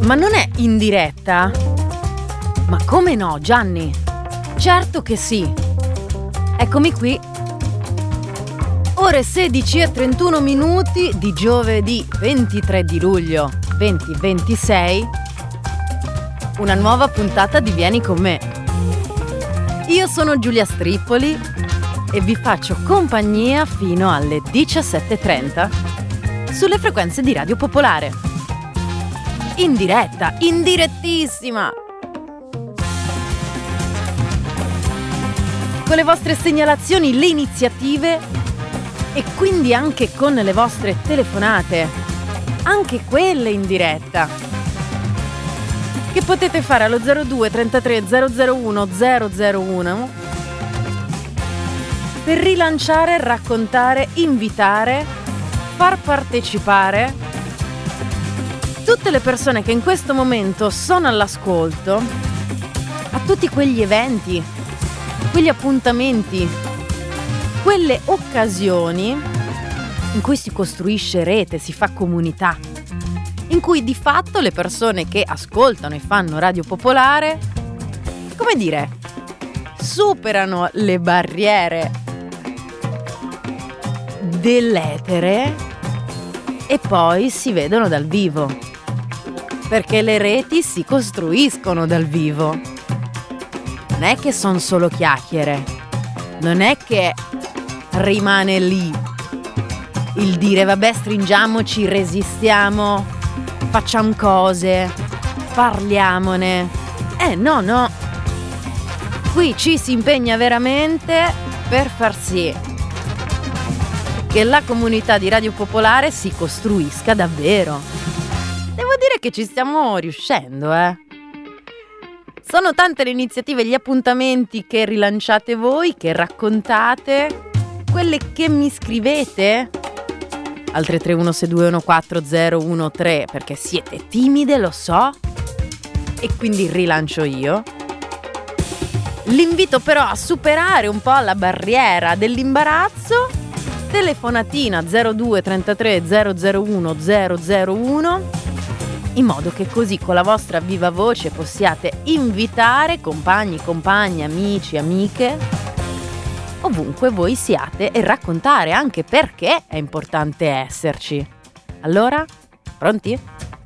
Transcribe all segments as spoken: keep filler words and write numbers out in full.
Ma non è in diretta? Ma come no, Gianni? Certo che sì. Eccomi qui. Ore sedici e trentuno minuti di giovedì ventitré di luglio duemilaventisei. Una nuova puntata di Vieni con me. Io sono Giulia Strippoli e vi faccio compagnia fino alle diciassette e trenta sulle frequenze di Radio Popolare. In diretta, in direttissima! Con le vostre segnalazioni, le iniziative e quindi anche con le vostre telefonate, anche quelle in diretta, che potete fare allo zero due trentatré zero zero uno zero zero uno per rilanciare, raccontare, invitare, far partecipare tutte le persone che in questo momento sono all'ascolto a tutti quegli eventi, quegli appuntamenti, quelle occasioni in cui si costruisce rete, si fa comunità, in cui di fatto le persone che ascoltano e fanno Radio Popolare, come dire, superano le barriere dell'etere e poi si vedono dal vivo, perché le reti si costruiscono dal vivo. Non è che sono solo chiacchiere, non è che rimane lì il dire vabbè, stringiamoci, resistiamo, facciamo cose, parliamone. Eh no, no. Qui ci si impegna veramente per far sì che la comunità di Radio Popolare si costruisca davvero. Devo dire che ci stiamo riuscendo, eh. Sono tante le iniziative, gli appuntamenti che rilanciate voi, che raccontate, quelle che mi scrivete al tre tre uno sei due uno quattro zero uno tre, perché siete timide, lo so, e quindi rilancio io. L'invito però a superare un po' la barriera dell'imbarazzo. Telefonatina zero due trentatré zero zero uno zero zero uno, in modo che così con la vostra viva voce possiate invitare compagni, compagne, amici, amiche, ovunque voi siate, e raccontare anche perché è importante esserci. Allora, pronti?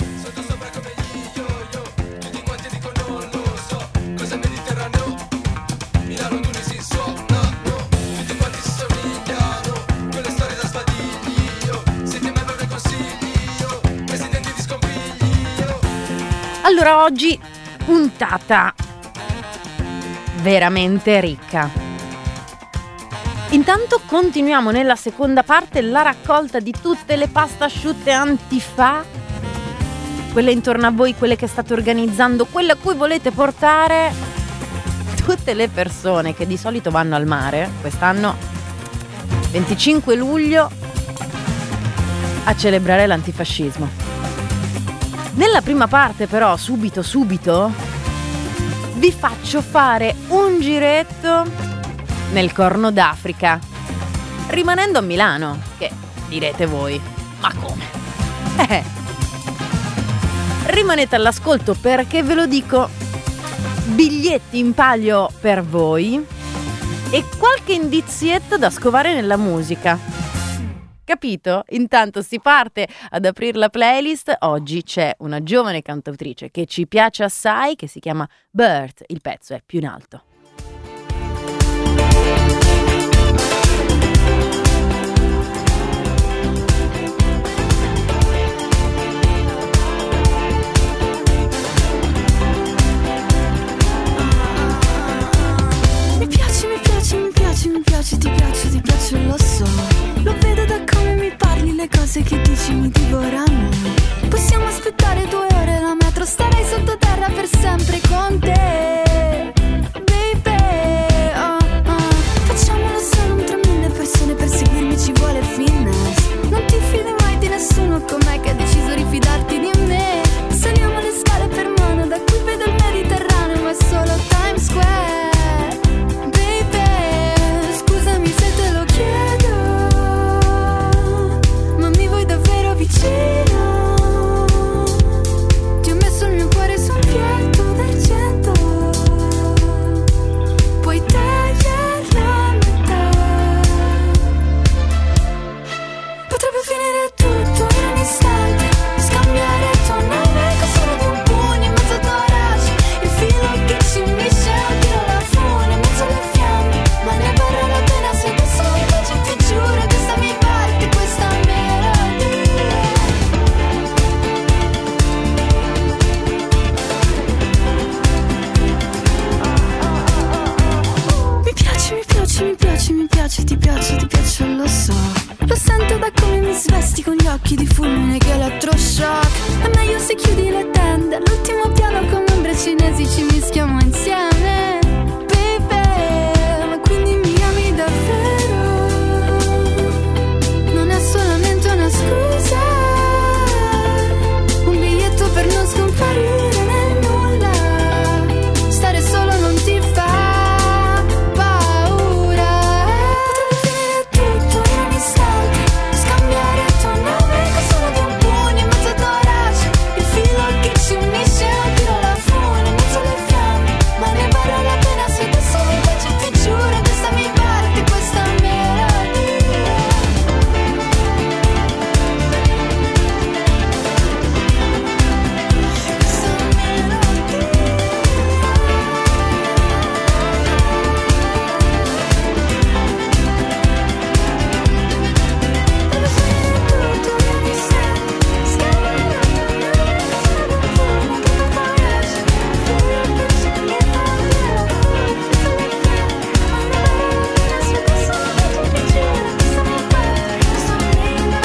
Allora, oggi puntata veramente ricca. Intanto continuiamo nella seconda parte la raccolta di tutte le pasta asciutte antifà, quelle intorno a voi, quelle che state organizzando, quelle a cui volete portare tutte le persone che di solito vanno al mare quest'anno venticinque luglio a celebrare l'antifascismo. Nella prima parte però, subito subito, vi faccio fare un giretto nel Corno d'Africa, rimanendo a Milano, che direte voi, ma come? Eh, rimanete all'ascolto perché ve lo dico, biglietti in palio per voi e qualche indizietto da scovare nella musica. Capito? Intanto si parte ad aprire la playlist. Oggi c'è una giovane cantautrice che ci piace assai, che si chiama Bert. Il pezzo è Più in alto. Mi piace, mi piace, mi piace, mi piace, ti piace, ti piace, lo so. Lo vedo da come mi parli, le cose che dici mi divorano. Possiamo aspettare due ore la metro, starei sottoterra per sempre con te, baby. Oh, oh. Facciamolo solo un tre mille persone, per seguirmi ci vuole finesse. Non ti fidi mai di nessuno, com'è che hai deciso di fidarti di me? Saliamo le scale per mano, da qui vedo il Mediterraneo, ma è solo Times Square. Vicino, ti ho messo il mio piaci, mi piaci, ti piaccio, ti piaccio, lo so. Lo sento da come mi svesti con gli occhi di fulmine che elettroshock. È meglio se chiudi le tende, all'ultimo piano con ombre cinesi ci mischiamo insieme. Baby, ma quindi mi ami davvero? Non è solamente una scusa, un biglietto per non scomparire nel nulla. Stare solo non ti fa paura. Potrebbe finire tutto in un istante, scambiare il tuo nome con solo di un pugno in mezzo ad orace. Il filo che ci unisce non tiro la fune in mezzo alle fiamme, ma ne vale la pena se adesso mi piace, ti giuro. Questa mi parte, questa melodia. Questa melodia. Deve finire tutto in un istante, scambiare il tuo nome con solo di un pugno in mezzo ad orace. Il filo che ci unisce non tiro la fune in mezzo alle fiamme, ma ne vale la pena se adesso mi piace, ti giuro. Questa mi parte, questa melodia.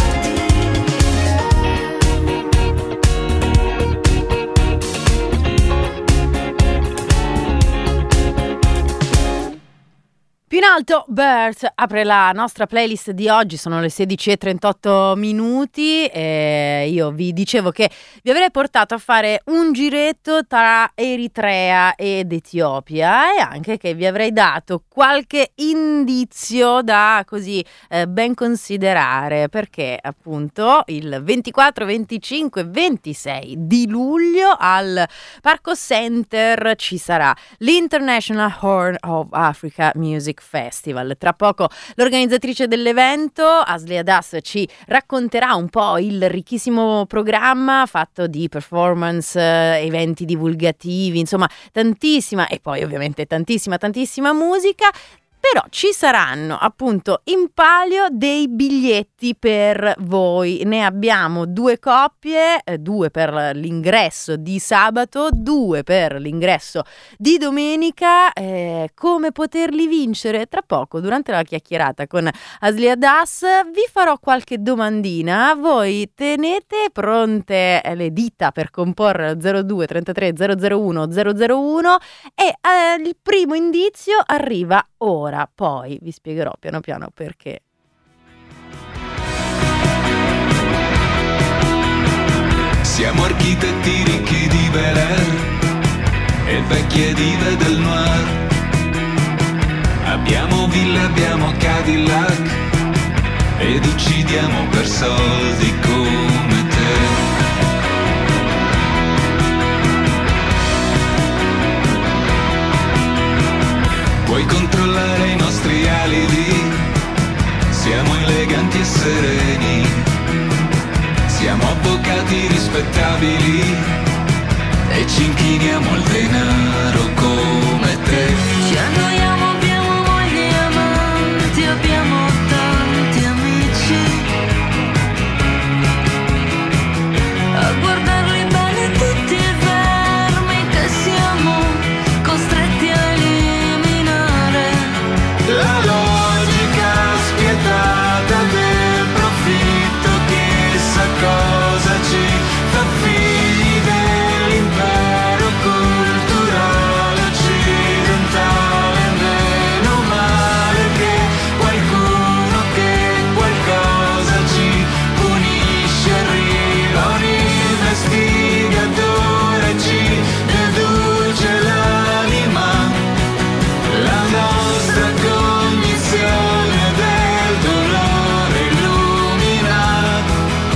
Più in alto, Bert apre la nostra playlist di oggi, sono le sedici e trentotto minuti e io vi dicevo che vi avrei portato a fare un giretto tra Eritrea ed Etiopia e anche che vi avrei dato qualche indizio da così eh, ben considerare, perché appunto il ventiquattro, venticinque, ventisei di luglio al Parco Center ci sarà l'International Horn of Africa Music Festival. Tra poco l'organizzatrice dell'evento, Asli Adas, ci racconterà un po' il ricchissimo programma fatto di performance, eh, eventi divulgativi, insomma tantissima, e poi ovviamente tantissima tantissima musica. Però ci saranno appunto in palio dei biglietti per voi, ne abbiamo due coppie, eh, due per l'ingresso di sabato, due per l'ingresso di domenica. Eh, come poterli vincere? Tra poco, durante la chiacchierata con Asli Adas, vi farò qualche domandina, voi tenete pronte le dita per comporre lo zero due trentatré zero zero uno zero zero uno e eh, il primo indizio arriva ora. Poi vi spiegherò piano piano perché. Siamo architetti ricchi di Bel e vecchie dive del noir. Abbiamo ville, abbiamo Cadillac ed uccidiamo per soldi come te. Puoi controllare i nostri alibi, siamo eleganti e sereni, siamo avvocati rispettabili e ci inchiniamo al denaro come te. Ci annoiamo, abbiamo mogli e amanti, abbiamo tanti amici. A guardarli bene tutti i vermi che siamo costretti a eliminare. La logica spietata del profitto, chissà cosa ci fa figli dell'impero culturale occidentale. Meno male che qualcuno che qualcosa ci punisce, arriva un investigatore, ci deduce l'anima, la nostra cognizione del dolore illuminato.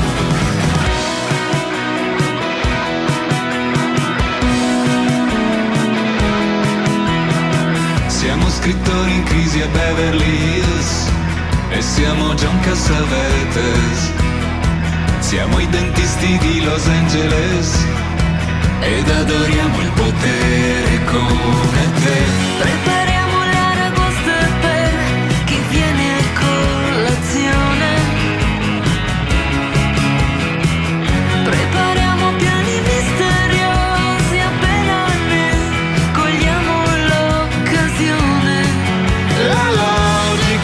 Siamo scrittori in crisi a Beverly Hills e siamo John Cassavetes. Siamo i dentisti di Los Angeles ed adoriamo il potere come te. Prepariamo le aragoste per chi viene a colazione. Prepariamo piani misteriosi appena ne cogliamo l'occasione. La logica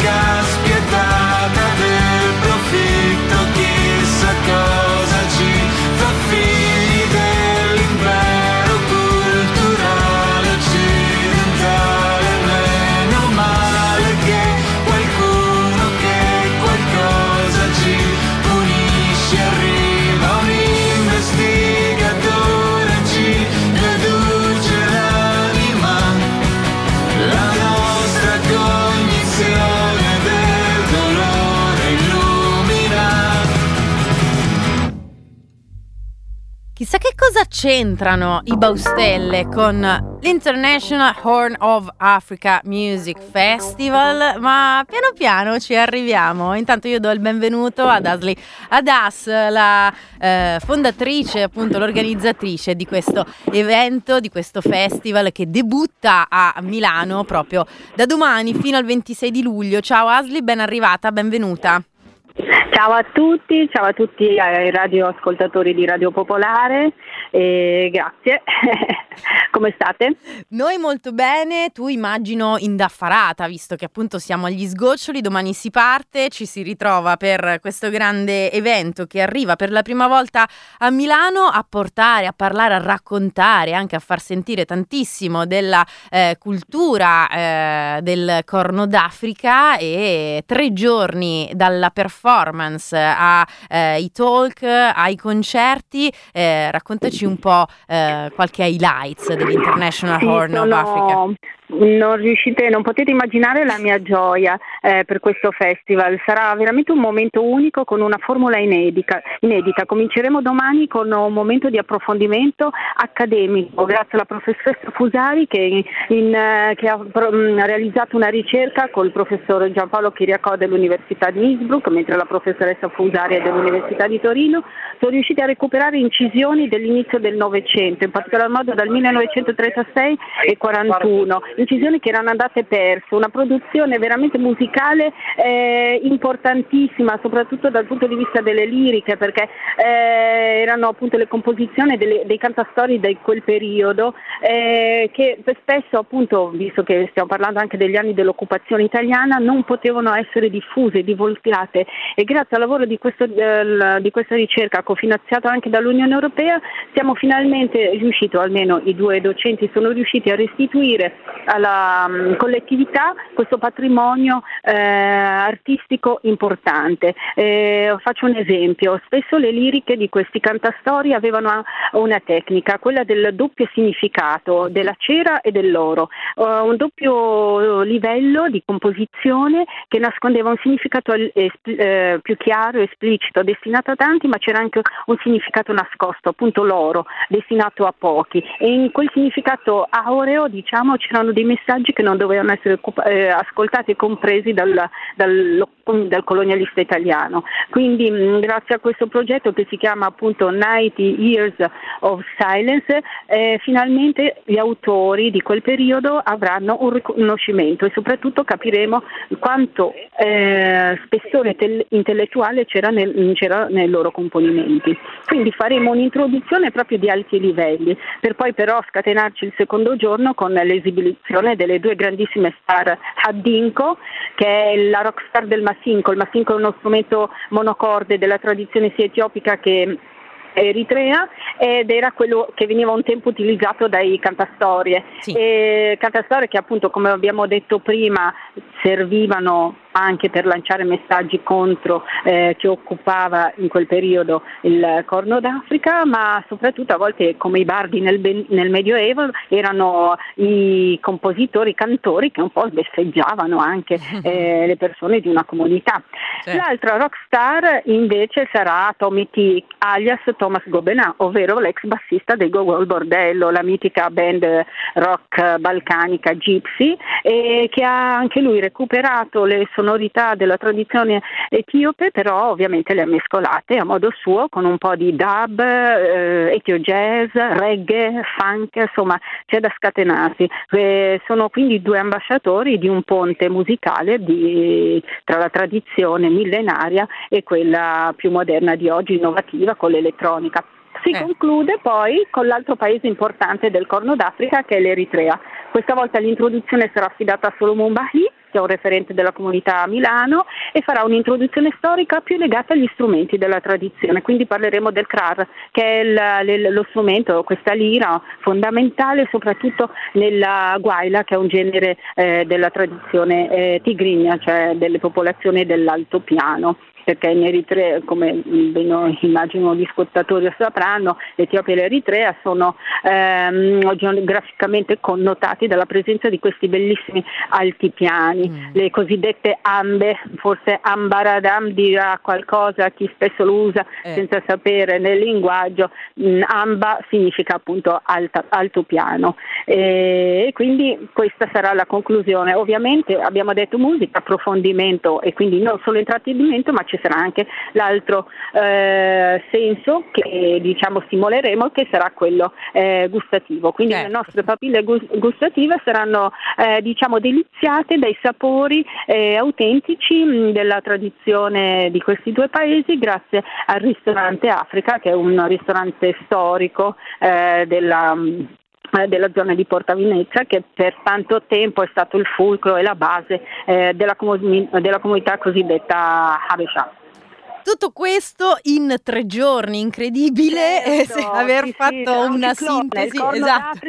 Chissà che cosa c'entrano i Baustelle con l'International Horn of Africa Music Festival, ma piano piano ci arriviamo. Intanto io do il benvenuto ad Asli Adas, la eh, fondatrice, appunto l'organizzatrice di questo evento, di questo festival che debutta a Milano proprio da domani fino al ventisei di luglio. Ciao Asli, ben arrivata, benvenuta. Ciao a tutti, ciao a tutti ai radioascoltatori di Radio Popolare, e grazie. Come state? Noi molto bene, tu immagino indaffarata, visto che appunto siamo agli sgoccioli, domani si parte, ci si ritrova per questo grande evento che arriva per la prima volta a Milano a portare, a parlare, a raccontare, anche a far sentire tantissimo della eh, cultura eh, del Corno d'Africa, e tre giorni dalla performance ai eh, talk, ai concerti. Eh, raccontaci un po' eh, qualche highlights dell'International Sì, Horn sono... of Africa. Non riuscite, non potete immaginare la mia gioia eh, per questo festival. Sarà veramente un momento unico con una formula inedita. inedita. Cominceremo domani con un momento di approfondimento accademico grazie alla professoressa Fusari che, in, in, che ha mh, realizzato una ricerca col professor Giampaolo Chiriacò dell'Università di Innsbruck, mentre la professoressa Fusari è dell'Università di Torino. Sono riusciti a recuperare incisioni dell'inizio del Novecento, in particolar modo dal millenovecentotrentasei e quarantuno. Incisioni che erano andate perse, una produzione veramente musicale eh, importantissima, soprattutto dal punto di vista delle liriche, perché eh, erano appunto le composizioni delle, dei cantastorie di quel periodo eh, che spesso, appunto, visto che stiamo parlando anche degli anni dell'occupazione italiana, non potevano essere diffuse, divulgate, e grazie al lavoro di, questo, eh, di questa ricerca cofinanziata anche dall'Unione Europea siamo finalmente riusciti, o almeno i due docenti sono riusciti a restituire alla um, collettività questo patrimonio eh, artistico importante. Eh, faccio un esempio: spesso le liriche di questi cantastorie avevano una tecnica, quella del doppio significato della cera e dell'oro, uh, un doppio livello di composizione che nascondeva un significato eh, più chiaro, esplicito, destinato a tanti, ma c'era anche un significato nascosto, appunto l'oro, destinato a pochi, e in quel significato aureo, diciamo, c'erano dei messaggi che non dovevano essere eh, ascoltati e compresi dal, dal, dal colonialista italiano. Quindi mh, grazie a questo progetto che si chiama appunto ninety years of Silence, eh, finalmente gli autori di quel periodo avranno un riconoscimento e soprattutto capiremo quanto eh, spessore tel- intellettuale c'era, nel, c'era nei loro componimenti. Quindi faremo un'introduzione proprio di alti livelli, per poi però scatenarci il secondo giorno con l'esibizione delle due grandissime star, Hadinko, che è la rockstar del masinko. Il masinko è uno strumento monocorde della tradizione sia etiopica che eritrea, ed era quello che veniva un tempo utilizzato dai cantastorie. Sì. E cantastorie che appunto, come abbiamo detto prima, servivano anche per lanciare messaggi contro eh, chi occupava in quel periodo il Corno d'Africa, ma soprattutto a volte, come i bardi nel, nel Medioevo, erano i compositori, i cantori che un po' sbeffeggiavano anche eh, le persone di una comunità. Sì. L'altra rockstar invece sarà Tommy T, alias Thomas Gobenà, ovvero l'ex bassista dei Gogol Bordello, la mitica band rock balcanica Gypsy, e che ha anche lui recuperato le sonorità della tradizione etiope, però ovviamente le ha mescolate a modo suo con un po' di dub, eh, etio jazz, reggae, funk, insomma c'è da scatenarsi. Eh, sono quindi due ambasciatori di un ponte musicale di, tra la tradizione millenaria e quella più moderna di oggi, innovativa, con l'elettronica. Si eh. conclude poi con l'altro paese importante del Corno d'Africa, che è l'Eritrea. Questa volta l'introduzione sarà affidata a Solomon Bahi, che è un referente della comunità a Milano, e farà un'introduzione storica più legata agli strumenti della tradizione. Quindi parleremo del krar, che è il, lo strumento, questa lira fondamentale soprattutto nella gwaila, che è un genere eh, della tradizione eh, tigrinia, cioè delle popolazioni dell'altopiano. Perché in Eritrea, come ben immagino gli ascoltatori sapranno, l'Etiopia e l'Eritrea sono ehm, geograficamente connotati dalla presenza di questi bellissimi altipiani, mm. le cosiddette ambe, forse forse ambaradam dirà qualcosa a chi spesso lo usa eh. senza sapere nel linguaggio. mh, amba significa appunto alta, altopiano, e quindi questa sarà la conclusione. Ovviamente abbiamo detto musica, approfondimento e quindi non solo intrattenimento, ma ci sarà anche l'altro eh, senso che diciamo stimoleremo, che sarà quello eh, gustativo, quindi certo. Le nostre papille gustative saranno eh, diciamo deliziate dai sapori eh, autentici mh, della tradizione di questi due paesi, grazie al ristorante Africa, che è un ristorante storico eh, della mh, della zona di Porta Venezia, che per tanto tempo è stato il fulcro e la base eh, della, comun- della comunità cosiddetta Habesha. Tutto questo in tre giorni, incredibile certo, eh, aver sì, fatto sì, una ciclone, sintesi, esatto.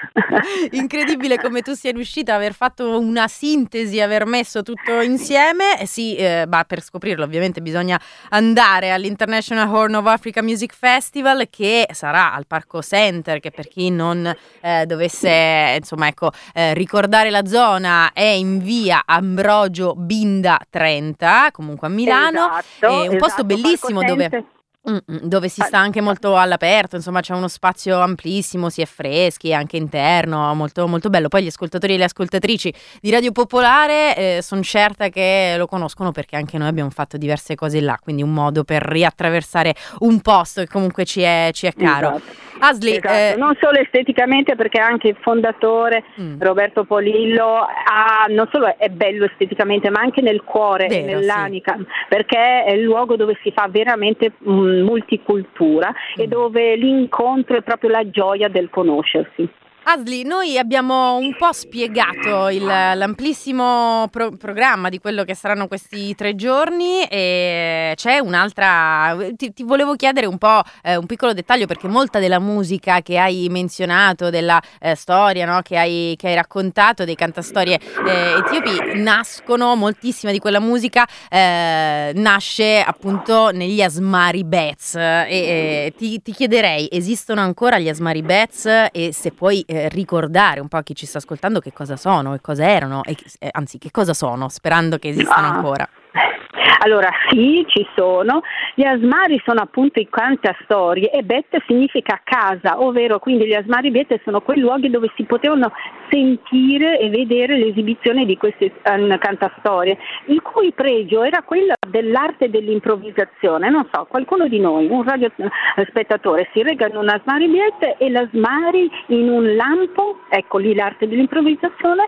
Incredibile come tu sia riuscita a aver fatto una sintesi, aver messo tutto insieme. Eh, sì, eh, bah, per scoprirlo ovviamente bisogna andare all'International Horn of Africa Music Festival, che sarà al Parco Center, che per chi non eh, dovesse insomma ecco eh, ricordare la zona, è in via Ambrogio Binda trenta, comunque a Milano. Esatto, è un esatto, posto bellissimo dove, dove si sta anche molto all'aperto, insomma c'è uno spazio amplissimo, si è freschi anche interno, molto, molto bello. Poi gli ascoltatori e le ascoltatrici di Radio Popolare eh, sono certa che lo conoscono, perché anche noi abbiamo fatto diverse cose là, quindi un modo per riattraversare un posto che comunque ci è, ci è caro. Esatto. Asli, esatto. eh... non solo esteticamente, perché anche il fondatore mm. Roberto Polillo ha, non solo è bello esteticamente, ma anche nel cuore, Vero, nell'anima, sì. Perché è il luogo dove si fa veramente mm, multicultura mm. e dove l'incontro è proprio la gioia del conoscersi. Asli, noi abbiamo un po' spiegato il, l'amplissimo pro- programma di quello che saranno questi tre giorni, e c'è un'altra, ti, ti volevo chiedere un po' eh, un piccolo dettaglio, perché molta della musica che hai menzionato, della eh, storia, no, che hai, che hai raccontato, dei cantastorie eh, etiopi, nascono, moltissima di quella musica eh, nasce appunto negli Asmari Bets, e eh, ti, ti chiederei, esistono ancora gli Asmari Bets, e se puoi eh, ricordare un po' a chi ci sta ascoltando che cosa sono e cosa erano, e, eh, anzi che cosa sono, sperando che esistano ah. ancora. Allora sì, ci sono. Gli asmari sono appunto i cantastorie, e bet significa casa, ovvero quindi gli asmari bet sono quei luoghi dove si potevano sentire e vedere l'esibizione di queste um, cantastorie, il cui pregio era quello dell'arte dell'improvvisazione. Non so, qualcuno di noi, un radiospettatore, si rega in un asmari bet e l'asmari in un lampo, ecco lì l'arte dell'improvvisazione,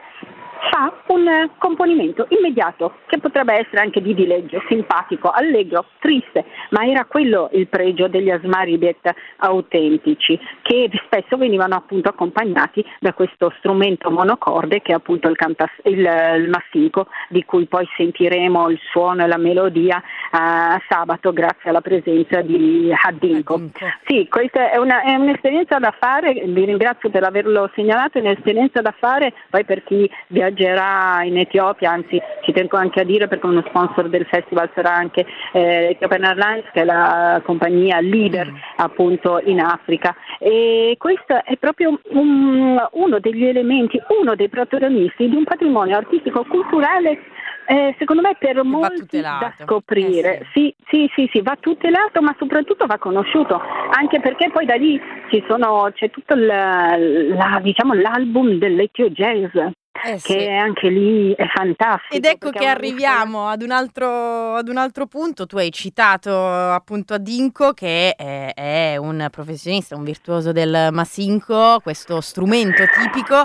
fa un componimento immediato, che potrebbe essere anche di dileggio, simpatico, allegro, triste, ma era quello il pregio degli asmari bet autentici, che spesso venivano appunto accompagnati da questo strumento monocorde che è appunto il, cantas- il, il massinco, di cui poi sentiremo il suono e la melodia uh, sabato grazie alla presenza di Hadinko. Hadinko. Sì, questa è, una, è un'esperienza da fare, vi ringrazio per averlo segnalato, è un'esperienza da fare poi per chi viaggia in Etiopia, anzi ci tengo anche a dire, perché uno sponsor del festival sarà anche eh, Ethiopian Airlines, che è la compagnia leader mm. appunto in Africa, e questo è proprio un, uno degli elementi, uno dei protagonisti di un patrimonio artistico-culturale Eh, secondo me per molti da scoprire. Eh sì. Sì, sì, sì, sì, va tutelato, ma soprattutto va conosciuto, anche perché poi da lì ci sono, c'è tutto il, la, diciamo, l'album dell'Ethio Jazz. Eh sì. Che anche lì è fantastico. Ed ecco che arriviamo ad un altro ad un altro punto. Tu hai citato appunto Hadinko, che è, è un professionista, un virtuoso del masinko, questo strumento tipico,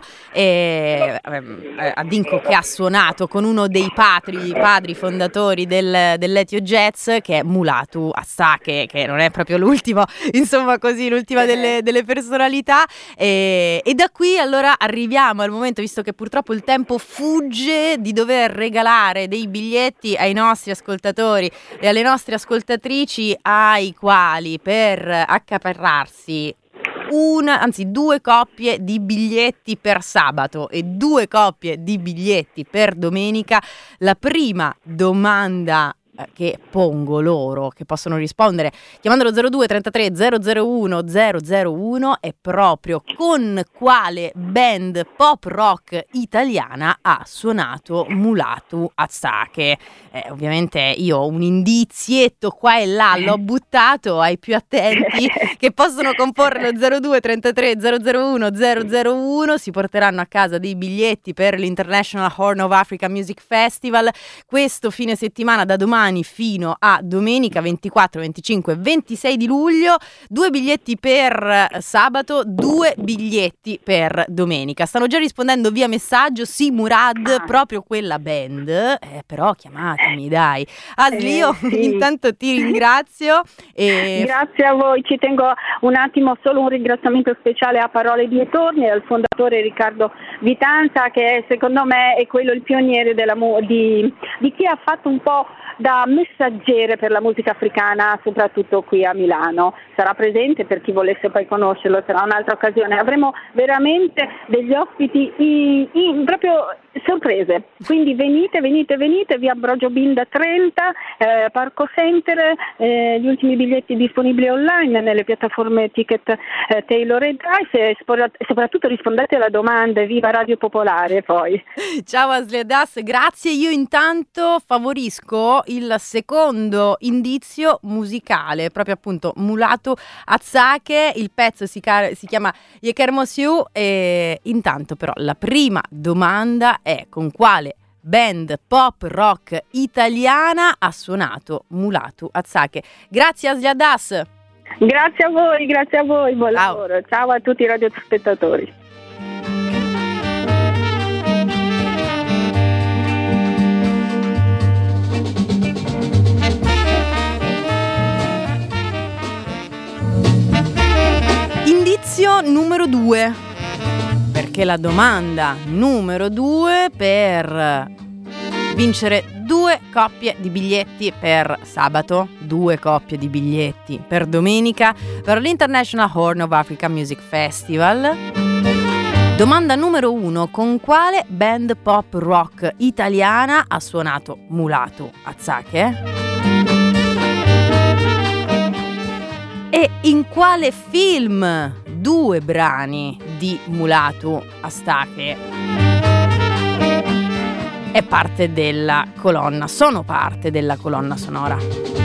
e eh, Hadinko che ha suonato con uno dei padri, padri fondatori del, dell'Ethio Jazz, che è Mulatu Astatke, che non è proprio l'ultimo, insomma così, l'ultima delle, delle personalità, e, e da qui allora arriviamo al momento, visto che purtroppo il tempo fugge, di dover regalare dei biglietti ai nostri ascoltatori e alle nostre ascoltatrici, ai quali per accaparrarsi una, anzi due coppie di biglietti per sabato e due coppie di biglietti per domenica, la prima domanda eh, che pongo loro, che possono rispondere chiamandolo zero due trentatré zero zero uno zero zero uno, è proprio: con quale band pop rock italiana ha suonato Mulatu Azzake? Eh, ovviamente io ho un indizietto qua e là, l'ho buttato ai più attenti che possono comporre lo zero due trentatré zero zero uno zero zero uno. Si porteranno a casa dei biglietti per l'International Horn of Africa Music Festival questo fine settimana, da domani fino a domenica ventiquattro, venticinque e ventisei di luglio. Due biglietti per sabato, due biglietti per domenica. Stanno già rispondendo via messaggio: sì, Murad, proprio quella band. Eh, però chiamatemi, dai. Asli, io eh, sì. intanto ti ringrazio. E... Grazie a voi. Ci tengo un attimo, solo un ringraziamento speciale a Parole di Torni, al fondatore Riccardo Vitanza, che secondo me è quello il pioniere della mu- di, di chi ha fatto un po' da messaggere per la musica africana, soprattutto qui a Milano. Sarà presente per chi volesse poi conoscerlo, sarà un'altra occasione. Avremo veramente degli ospiti in, in, proprio sorprese, quindi venite, venite, venite, via Ambrogio Binda trenta, eh, Parco Center, eh, gli ultimi biglietti disponibili online nelle piattaforme Ticket, eh, Taylor e Drive, e soprattutto rispondete alla domanda. Viva Radio Popolare poi. Ciao Asli Das, grazie. Io intanto favorisco il secondo indizio musicale, proprio appunto Mulatu Azzake. Il pezzo si, car- si chiama Yekermosiu, e intanto però la prima domanda è: con quale band pop rock italiana ha suonato Mulatu Azzake? Grazie Asli Das. Grazie a voi, grazie a voi, buon Ciao. lavoro. Ciao a tutti i radiospettatori. Indizio numero due, perché la domanda numero due per vincere due coppie di biglietti per sabato, due coppie di biglietti per domenica per l'International Horn of Africa Music Festival. Domanda numero uno: con quale band pop rock italiana ha suonato Mulatu Azzake? E in quale film due brani di Mulatu Azzake è parte della colonna, sono parte della colonna sonora?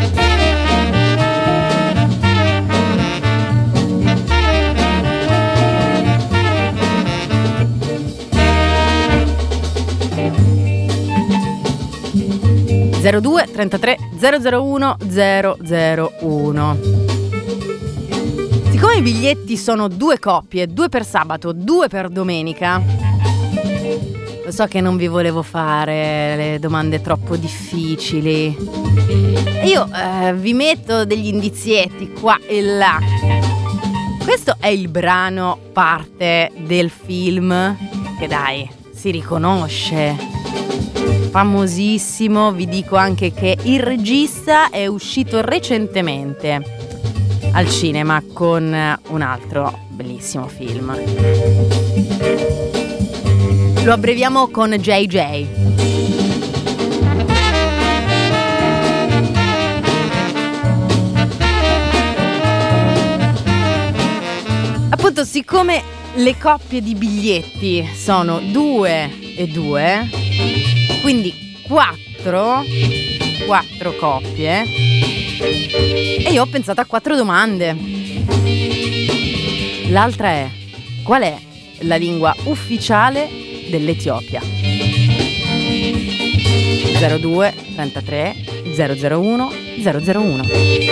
zero due trentatré zero zero uno zero zero uno. Siccome i biglietti sono due coppie, due per sabato, due per domenica, lo so che non vi volevo fare le domande troppo difficili. Io eh, vi metto degli indizietti qua e là. Questo è il brano parte del film che, dai, si riconosce, famosissimo. Vi dico anche che il regista è uscito recentemente al cinema con un altro bellissimo film. Lo abbreviamo con J J. Appunto, siccome le coppie di biglietti sono due e due, quindi quattro, quattro coppie, e io ho pensato a quattro domande. L'altra è: qual è la lingua ufficiale dell'Etiopia? zero due trentatré zero zero uno zero zero uno.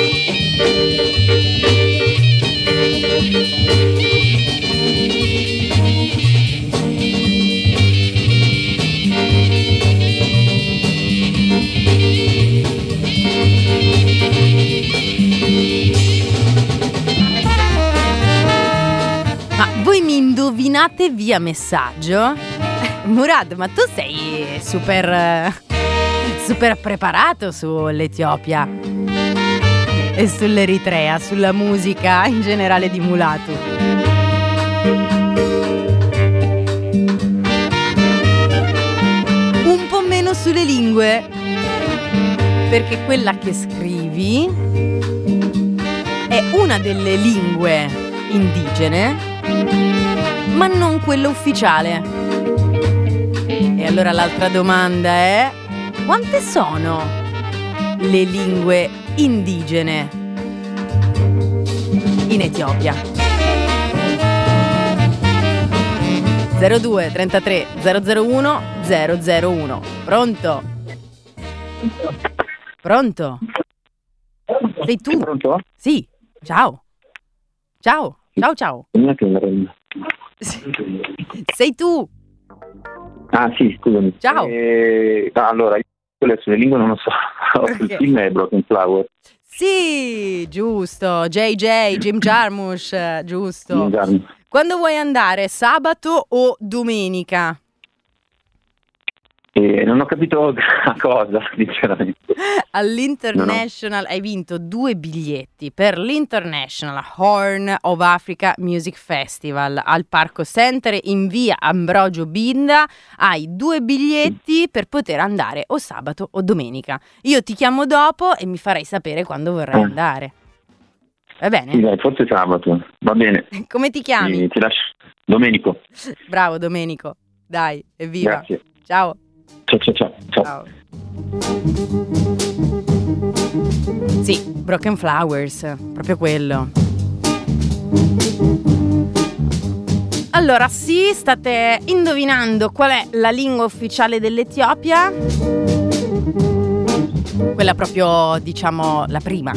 Ma voi mi indovinate via messaggio? Murad, ma tu sei super super preparato sull'Etiopia e sull'Eritrea, sulla musica in generale di Mulatu. Un po' meno sulle lingue. perché quella che scrivi è una delle lingue indigene, ma non quella ufficiale. E allora l'altra domanda è: quante sono le lingue indigene in Etiopia? zero due trentatré zero zero uno zero zero uno. Pronto? Pronto? Sei tu? Pronto? Sì, ciao. Ciao, ciao, ciao. Sei tu? Ah sì, scusami. Ciao. Eh, allora, io sulle lingue non lo so. Okay. Il film è Broken Flower. Sì, giusto. J J, Jim Jarmusch, giusto. Jim Jarmusch. Quando vuoi andare, sabato o domenica? Eh, non ho capito cosa, sinceramente. All'International hai vinto due biglietti per l'International Horn of Africa Music Festival al Parco Center in via Ambrogio Binda. Hai due biglietti per poter andare o sabato o domenica. Io ti chiamo dopo e mi farai sapere quando vorrai eh. andare. Va bene? Sì, dai, forse sabato. Va bene. Come ti chiami? Ti, ti lascio. Domenico. Bravo Domenico. Dai, evviva. Grazie. Ciao. Ciao ciao ciao. ciao. Ciao. Sì, Broken Flowers, proprio quello. Allora, sì, state indovinando qual è la lingua ufficiale dell'Etiopia? Quella proprio, diciamo, la prima.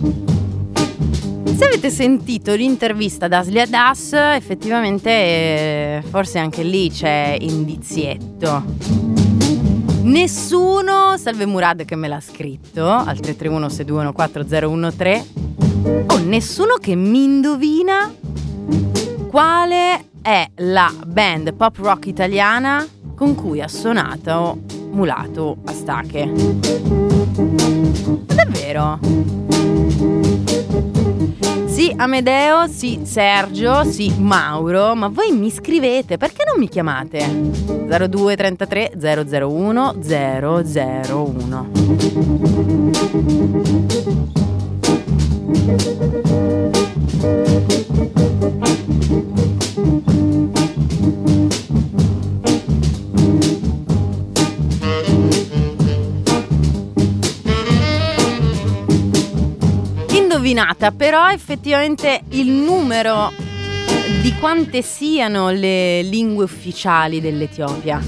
Se avete sentito l'intervista ad Asli Adas, effettivamente eh, forse anche lì c'è indizietto. Nessuno, salve Murad che me l'ha scritto al tre tre uno sei due uno quattro zero uno tre, o nessuno che mi indovina quale è la band pop rock italiana con cui ha suonato Mulato Astache. Davvero? Sì Amedeo, sì Sergio, sì Mauro, ma voi mi scrivete, perché non mi chiamate? zero due trentatré zero zero uno zero zero uno. Indovinata, però effettivamente il numero di quante siano le lingue ufficiali dell'Etiopia.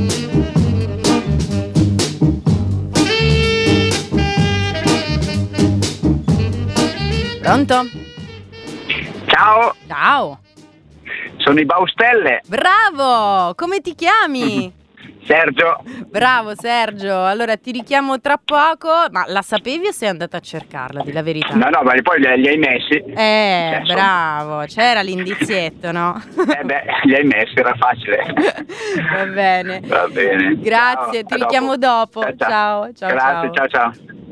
Pronto? Ciao, Ciao. sono i Baustelle. Bravo, come ti chiami? Sergio. Bravo Sergio, allora ti richiamo tra poco, ma la sapevi o sei andata a cercarla, di la verità? No, no, ma poi li, li hai messi. Eh, Eh, bravo, c'era l'indizietto, no? Eh beh, li hai messi, era facile. Va bene. Va bene. Grazie, Ciao, ti a richiamo dopo. Ciao, Ciao, ciao, Grazie, ciao. ciao, ciao.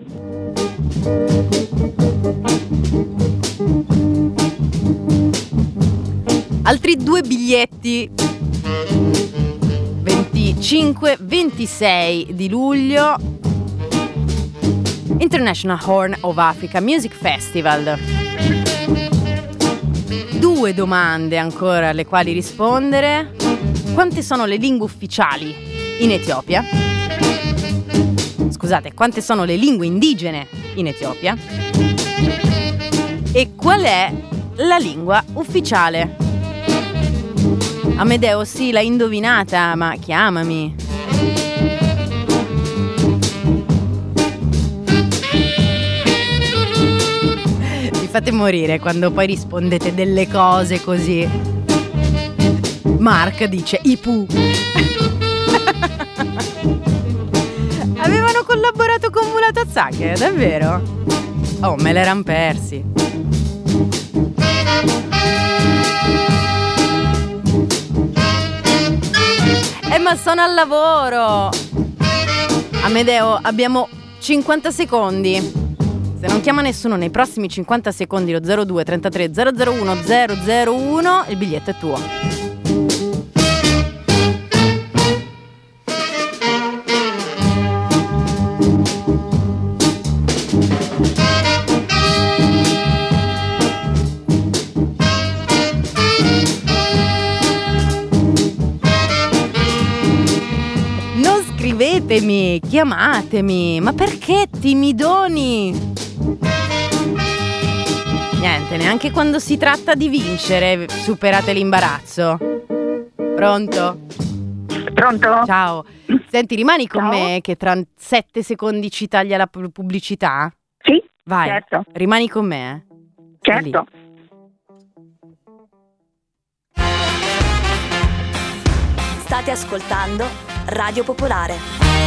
Altri due biglietti. venticinque ventisei di luglio, International Horn of Africa Music Festival. Due domande ancora alle quali rispondere. Quante sono le lingue ufficiali in Etiopia? Scusate, quante sono le lingue indigene in Etiopia? E qual è la lingua ufficiale? Amedeo, sì, l'hai indovinata, ma chiamami. Mi fate morire quando poi rispondete delle cose così. Mark dice Ipu. Avevano collaborato con Mulato Astache, davvero? Oh, me l'eran persi. Eh, ma sono al lavoro. Amedeo, abbiamo cinquanta secondi. Se non chiama nessuno nei prossimi cinquanta secondi lo zero due trentatré zero zero uno zero zero uno, il biglietto è tuo. Scrivetemi, chiamatemi, ma perché timidoni? Niente, neanche quando si tratta di vincere superate l'imbarazzo. Pronto? Pronto? Ciao. Senti, rimani con Ciao. me che tra sette secondi ci taglia la pu- pubblicità? Sì, Vai, certo. rimani con me, eh. Stai lì. Certo. State ascoltando Radio Popolare.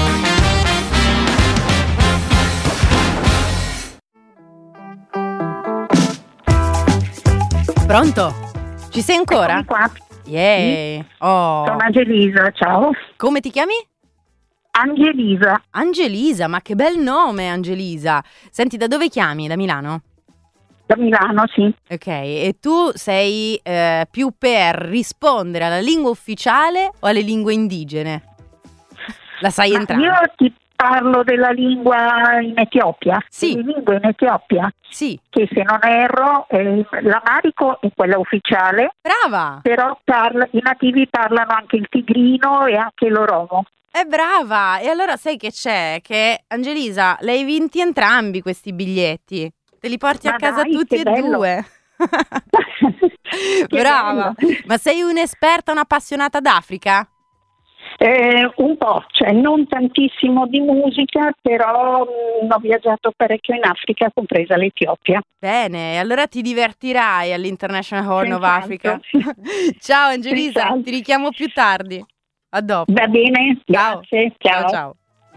Pronto? Ci sei ancora? Eccomi qua. Yeah. Oh. Sono Angelisa, ciao. Come ti chiami? Angelisa, Angelisa, ma che bel nome, Angelisa. Senti, da dove chiami? Da Milano? da Milano, sì. Ok, e tu sei eh, più per rispondere alla lingua ufficiale o alle lingue indigene? La sai Ma entrambe? io ti parlo della lingua in Etiopia. Sì. Le lingue in Etiopia, Sì, che se non erro eh, l'amarico è quella ufficiale, brava, però parla, i nativi parlano anche il tigrino e anche l'oromo. è brava. E allora sai che c'è? Che Angelisa, le hai vinti entrambi questi biglietti. Te li porti Ma a casa dai, tutti che e bello. due. Che Brava. bello. Ma sei un'esperta, un'appassionata d'Africa? Eh, un po', cioè non tantissimo di musica, però mh, ho viaggiato parecchio in Africa, compresa l'Etiopia. Bene, allora ti divertirai all'International Horn of Senz'altro. Africa. Ciao Angelisa, Senz'altro. ti richiamo più tardi. A dopo. Va bene, Ciao. grazie, ciao. Ciao, ciao.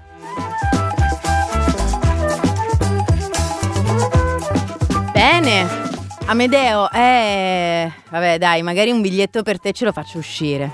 Bene, Amedeo, eh, vabbè dai, magari un biglietto per te ce lo faccio uscire.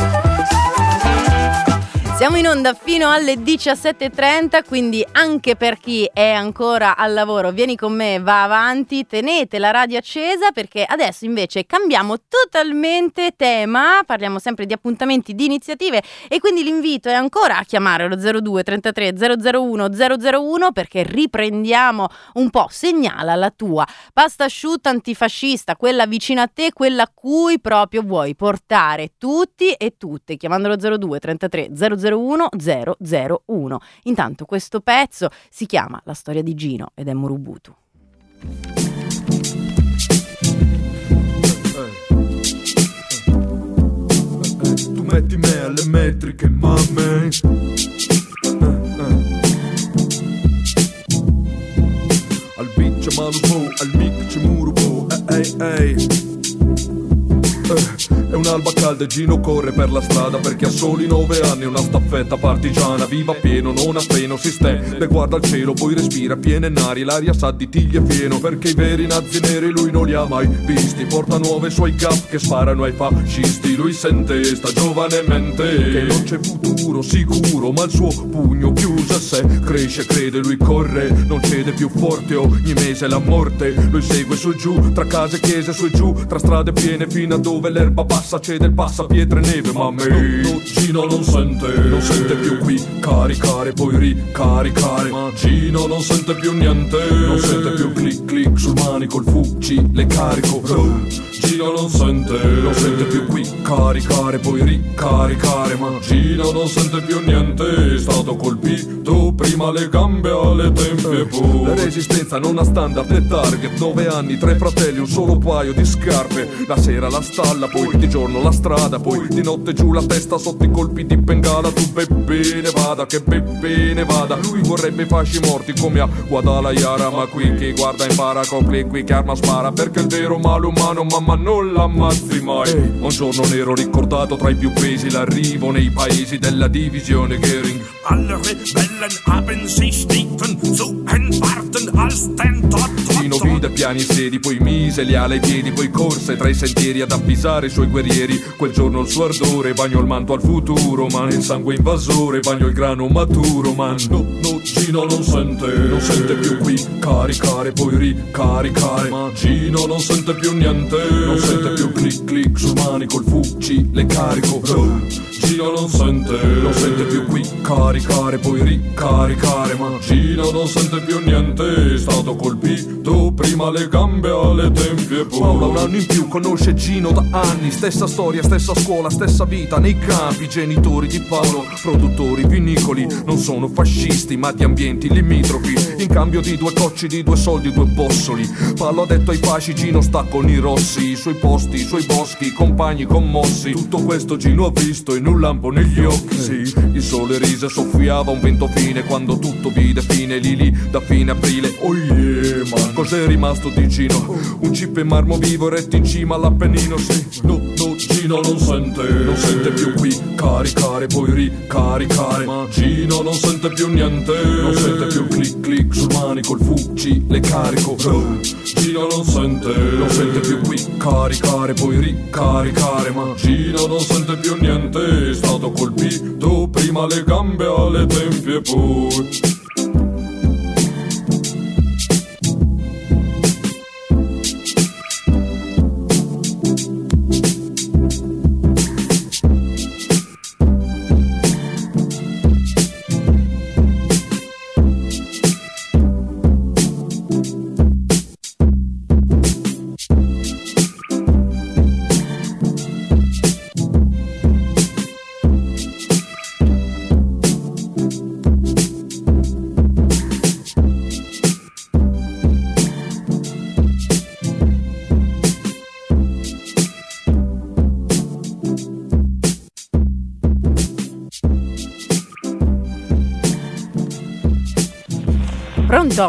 Siamo in onda fino alle diciassette e trenta, quindi anche per chi è ancora al lavoro, vieni con me, va avanti, tenete la radio accesa perché adesso invece cambiamo totalmente tema, parliamo sempre di appuntamenti, di iniziative e quindi l'invito è ancora a chiamare lo zero due trentatré zero zero uno zero zero uno perché riprendiamo un po', segnala la tua pasta asciutta antifascista, quella vicina a te, quella a cui proprio vuoi portare tutti e tutte, chiamando lo zero due trentatré zero zero uno zero zero uno. Intanto questo pezzo si chiama La storia di Gino ed è Murubutu. Tu metti me alle metriche, mamme. Al beat c'è Malubo, al mic c'è Murubo, ehi ehi. È un'alba calda e Gino corre per la strada perché ha soli nove anni, una staffetta partigiana. Viva pieno, non a freno, si stende, guarda il cielo, poi respira piena in aria, l'aria sa di tiglie fieno. Perché i veri nazi neri lui non li ha mai visti, porta nuove suoi gap che sparano ai fascisti. Lui sente, sta giovane mente, che non c'è futuro sicuro, ma il suo pugno chiuso a sé cresce, crede, lui corre, non cede più forte, ogni mese la morte. Lui segue su e giù, tra case e chiese, su e giù, tra strade piene fino a dove l'erba passa, cede il passapietre e neve. Ma me, no, no, Gino non sente, non sente più qui caricare, poi ricaricare. Ma Gino non sente più niente, non sente più clic clic sul manico, il fucile carico. Oh, Gino non sente, non sente più qui caricare, poi ricaricare. Ma Gino non sente più niente, è stato colpito prima le gambe alle tempie. Poi la resistenza non ha standard né target, nove anni, tre fratelli, un solo paio di scarpe. La sera la stalla, poi di giorno la strada, poi di notte giù la testa sotto i colpi di bengala. Tu bene vada, che bene vada. Lui vorrebbe i fasci morti come a Guadalajara, ma qui chi guarda impara con click, qui che arma spara, perché il vero male umano mamma non l'ammazzi mai. Ehi, un giorno nero ricordato tra i più pesi, l'arrivo nei paesi della divisione Göring. Alle Rebellen haben sich Nieten zu entwarten als den Tod. Gino vide piani e sedi, poi mise le ali ai piedi, poi corse tra i sentieri ad avvisare i suoi guerrieri. Quel giorno il suo ardore bagnò il manto al futuro, ma il sangue invasore bagnò il grano maturo. Ma no, no, Gino non sente, non sente più qui caricare, poi ricaricare. Ma Gino non sente più niente, non sente più clic clic sul manico, il fucile carico. Oh, Gino non sente, non sente più qui caricare, poi ricaricare, ma Gino non sente più niente, è stato colpito prima le gambe alle tempie, poi Paola un anno in più conosce Gino da anni, stessa storia, stessa scuola, stessa vita nei campi, genitori di Paolo, produttori vinicoli, non sono fascisti ma di ambienti limitrofi, in cambio di due cocci, di due soldi, due bossoli. Paolo ha detto ai fasci, Gino sta con i rossi, i suoi posti, i suoi boschi, compagni commossi, tutto questo Gino ha visto in un lampo negli occhi, sì, il sole rise, soffiava un vento fine quando tutto vide fine lì lì da fine aprile. Oh yeah, ma cos'è rimasto di Gino? Un chip in marmo vivo eretto in cima all'Appennino, sì. No, no, Gino non sente, non sente più qui caricare, poi ricaricare, ma Gino non sente più niente, non sente più clic clic sul manico, il fucci, le carico. No, Gino non sente, non sente più qui caricare, poi ricaricare, ma Gino non sente più niente, è stato colpito prima le gambe alle tempie, poi Pronto?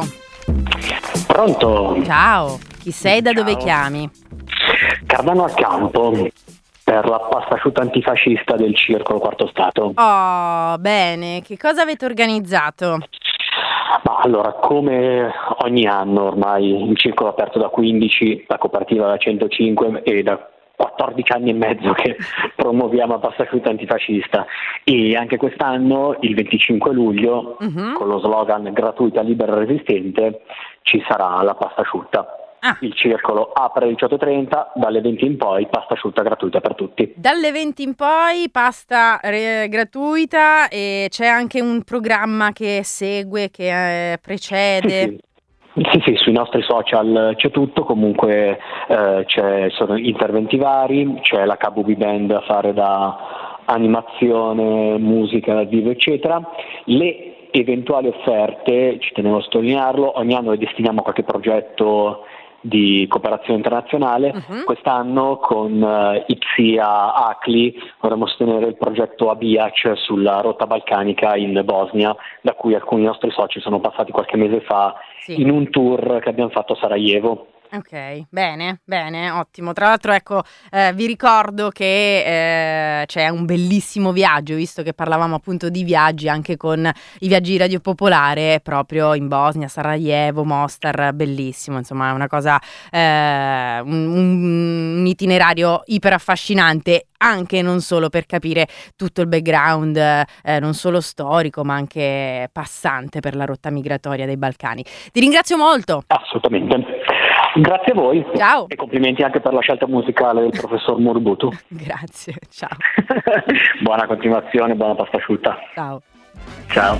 Pronto? Ciao, chi sei, da Ciao. dove chiami? Cardano al campo per la pasta asciutta antifascista del Circolo Quarto Stato. Oh, bene, che cosa avete organizzato? Ma allora, come ogni anno ormai il Circolo è aperto da quindici, la cooperativa da centocinque e da quattordici anni e mezzo che promuoviamo la pasta asciutta antifascista, e anche quest'anno il venticinque luglio Mhm. con lo slogan gratuita, libera, resistente ci sarà la pasta asciutta. Ah. Il Circolo apre alle diciotto e trenta, dalle venti in poi pasta asciutta gratuita per tutti. Dalle venti in poi pasta re- gratuita, e c'è anche un programma che segue, che eh, precede. Sì, sì. Sì, sì, sui nostri social c'è tutto, comunque eh, c'è, sono interventi vari, c'è la K B B Band a fare da animazione, musica dal vivo, eccetera. Le eventuali offerte, ci tenevo a sottolinearlo, ogni anno le destiniamo a qualche progetto di cooperazione internazionale. Mhm. Quest'anno con eh, I P S I A A C L I vorremmo sostenere il progetto Abiac sulla rotta balcanica in Bosnia, da cui alcuni nostri soci sono passati qualche mese fa Sì. in un tour che abbiamo fatto a Sarajevo. Ok, bene, bene, ottimo. Tra l'altro, ecco, eh, vi ricordo che eh, c'è un bellissimo viaggio, visto che parlavamo appunto di viaggi, anche con i viaggi di Radio Popolare, proprio in Bosnia, Sarajevo, Mostar, bellissimo, insomma è una cosa, eh, un, un- un itinerario iper affascinante, anche e non solo per capire tutto il background, eh, non solo storico, ma anche passante per la rotta migratoria dei Balcani. Ti ringrazio molto. Assolutamente. Grazie a voi. Ciao. E complimenti anche per la scelta musicale del professor Murbutu. Grazie, ciao. Buona continuazione, buona pasta asciutta. Ciao. Ciao.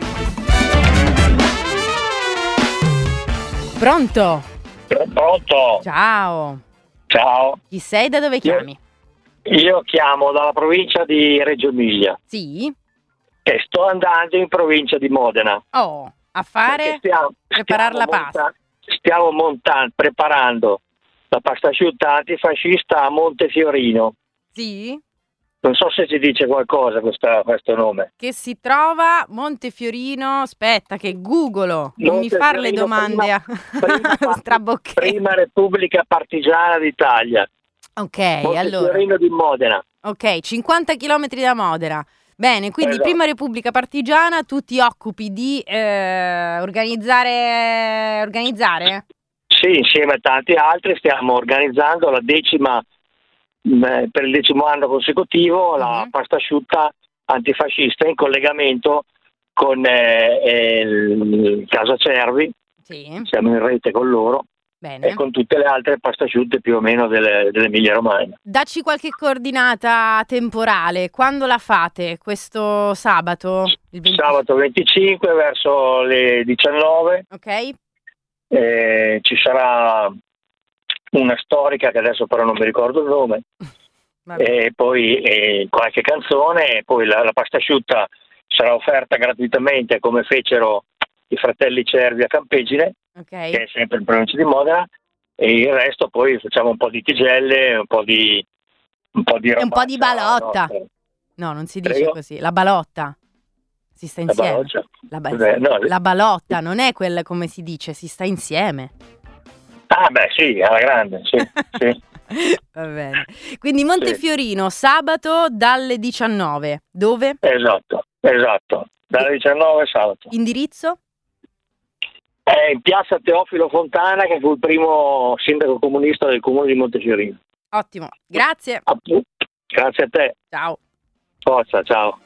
Pronto? Pronto? Ciao. Ciao. Chi sei, da dove chiami? Io chiamo dalla provincia di Reggio Emilia Sì? e sto andando in provincia di Modena. Oh, a fare? Perché stiamo, Preparar stiamo la pasta. monta- stiamo montando, preparando la pasta asciutta antifascista a Montefiorino. Sì? Non so se ci dice qualcosa questa- questo nome. Che si trova Montefiorino. Aspetta, che googolo. Non mi far le Montefiorino, domande prima- a prima- strabocchetto. Prima Repubblica Partigiana d'Italia. Ok, allora. Montefiorino di Modena. Ok, cinquanta chilometri da Modena. Bene, quindi Esatto. prima Repubblica Partigiana, tu ti occupi di eh, organizzare... organizzare? Sì, insieme a tanti altri stiamo organizzando la decima, mh, per il decimo anno consecutivo, la Mhm. pasta asciutta antifascista in collegamento con eh, eh, il Casa Cervi. Sì, Siamo in rete con loro Bene. e con tutte le altre pastasciutte più o meno delle, dell'Emilia Romagna. Dacci qualche coordinata temporale, quando la fate? Questo sabato? Il venti... Sabato venticinque verso le diciannove. Ok. Eh, ci sarà una storica che adesso però non mi ricordo il nome. E poi eh, qualche canzone, e poi la, la pasta asciutta sarà offerta gratuitamente come fecero i fratelli Cervi a Campegine, okay. che è sempre in provincia di Modena, e il resto poi facciamo un po' di tigelle, un po' di un po' di, e un po' di balotta. No, no, non si dice Prego? così, la balotta. Si sta insieme. La, la, ba- Beh, no, la balotta non è quella come si dice, si sta insieme. Ah beh sì, alla grande, sì, sì. Va bene. Quindi Montefiorino, sì. Sabato dalle diciannove. Dove? Esatto, esatto. Dalle diciannove sabato. Indirizzo? È in piazza Teofilo Fontana, che fu il primo sindaco comunista del comune di Montefiorino. Ottimo, grazie. Grazie a te. Ciao. Forza, ciao.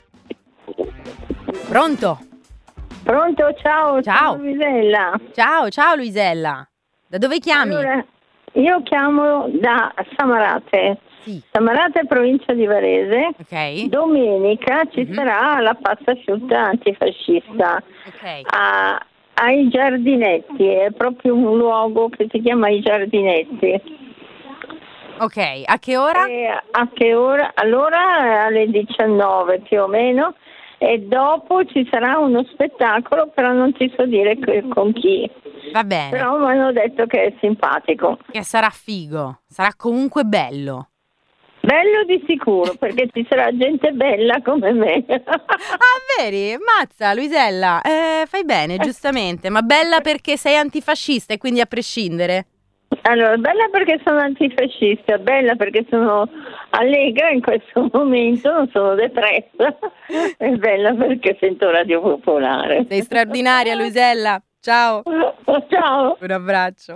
Pronto? Pronto, ciao. Ciao. Sono Luisella. Ciao, ciao Luisella. Da dove chiami? Allora, io chiamo da Samarate. Sì. Samarate, provincia di Varese. Ok. Domenica ci mm-hmm. sarà la pasta asciutta antifascista. Ok. A, ai Giardinetti, è proprio un luogo che si chiama I Giardinetti. Ok, a che ora? E a che ora? Allora alle diciannove più o meno, e dopo ci sarà uno spettacolo, però non ti so dire che, con chi. Va bene. Però mi hanno detto che è simpatico. Che sarà figo, sarà comunque bello. Bello di sicuro, perché ci sarà gente bella come me. Ah, veri? Mazza, Luisella, eh, fai bene, giustamente. Ma bella perché sei antifascista e quindi a prescindere? Allora, bella perché sono antifascista, bella perché sono allegra in questo momento, non sono depressa, e bella perché sento Radio Popolare. Sei straordinaria, Luisella. Ciao. Ciao. Un abbraccio.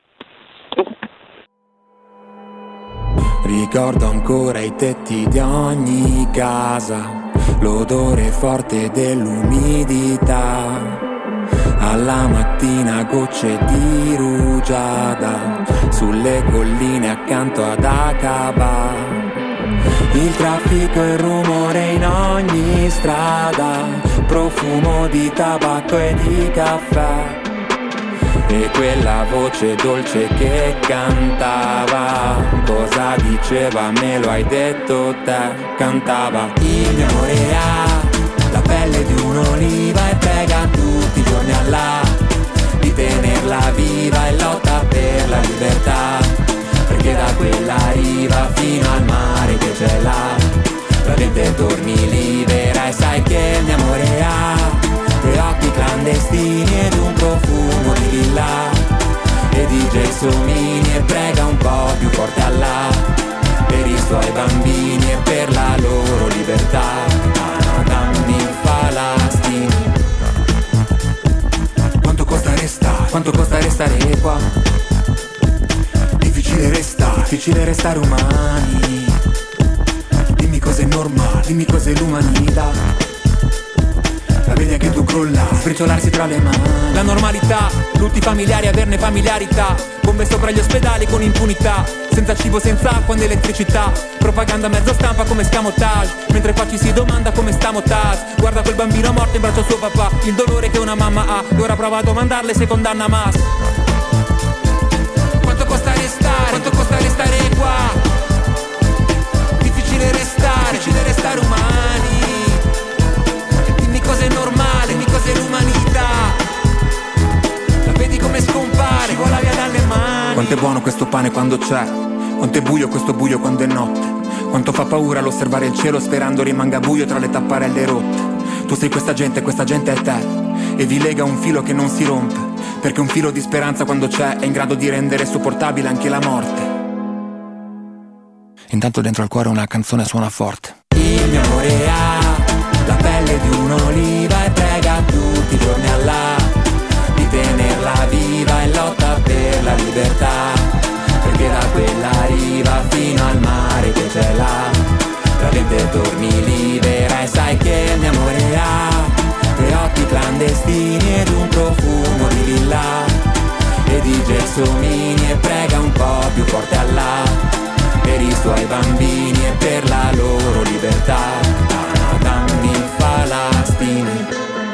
Ricordo ancora i tetti di ogni casa, l'odore forte dell'umidità. Alla mattina gocce di rugiada sulle colline accanto ad Acaba. Il traffico e il rumore in ogni strada, profumo di tabacco e di caffè. E quella voce dolce che cantava, cosa diceva, me lo hai detto te. Cantava: il mio amore ha la pelle di un'oliva e prega tutti i giorni Allah di tenerla viva e lotta per la libertà, perché da quella riva fino al mare che c'è là la gente torni libera. E sai che il mio amore ha due occhi clandestini ed un profumo di villa e D J Somini, e prega un po' più forte Allah per i suoi bambini e per la loro libertà. Dammi Falastini. Quanto costa restare? Quanto costa restare qua? Difficile restare, difficile restare umani. Dimmi cos'è normale, dimmi cos'è l'umanità. La veglia che tu crolla, sbriciolarsi tra le mani. La normalità, lutti familiari, averne familiarità. Bombe sopra gli ospedali con impunità. Senza cibo, senza acqua ed elettricità. Propaganda mezzo stampa come scamotage. Mentre qua ci si domanda come sta Mottaz. Guarda quel bambino morto in braccio a suo papà. Il dolore che una mamma ha, e ora prova a domandarle se condanna Mas. Quanto costa restare? Quanto costa restare qua? Difficile restare, difficile restare umani. Cos'è normale, dimmi cos'è l'umanità. La vedi come scompare, ci vola via dalle mani. Quanto è buono questo pane quando c'è, quanto è buio questo buio quando è notte. Quanto fa paura l'osservare il cielo sperando rimanga buio tra le tapparelle rotte. Tu sei questa gente, questa gente è te, e vi lega un filo che non si rompe, perché un filo di speranza quando c'è è in grado di rendere sopportabile anche la morte. Intanto dentro al cuore una canzone suona forte. Il mio amore ha la pelle di un'oliva e prega tutti i giorni Allah di tenerla viva e lotta per la libertà, perché da quella riva fino al mare che c'è là la gente torni libera. E sai che il mio amore ha due occhi clandestini ed un profumo di villa e di Jackson bambini e per la loro libertà. Adam in Falastini.